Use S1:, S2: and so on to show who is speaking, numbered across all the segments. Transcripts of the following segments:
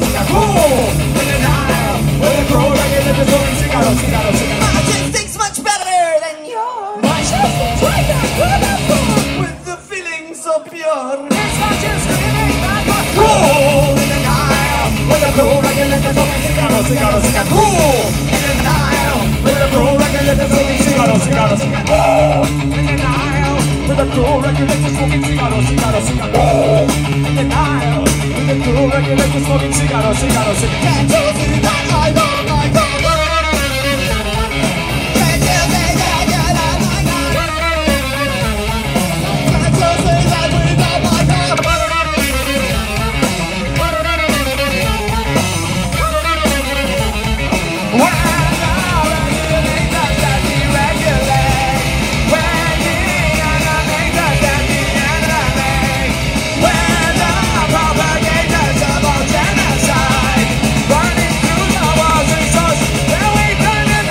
S1: cool in the Nile, where they grow regulators smoking cigaros, cigaros, cigaros.
S2: My shit stinks much better than yours.
S1: My shit stinks right down to the floor, with the feeling so pure. It's not just screaming, but cool in the Nile, where they grow regulators smoking cigaros, cigaros, cigaros. Cool in the Nile, where they grow regulators smoking cigaros, cigaros, cigaros. Cool in the Nile, where they grow regulators smoking cigaros, cigaros, cigaros. In the Nile, where they grow regulators smoking cigaros, cigaros, cigaros. Can't you see that I don't like that?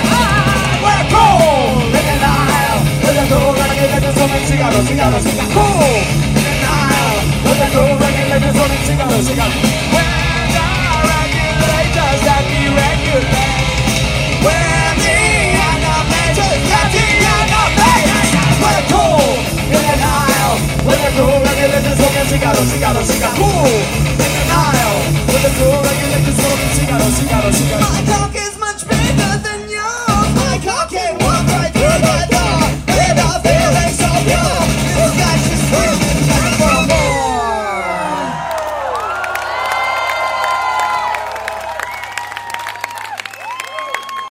S1: Cigaros, cigaros, cigaros.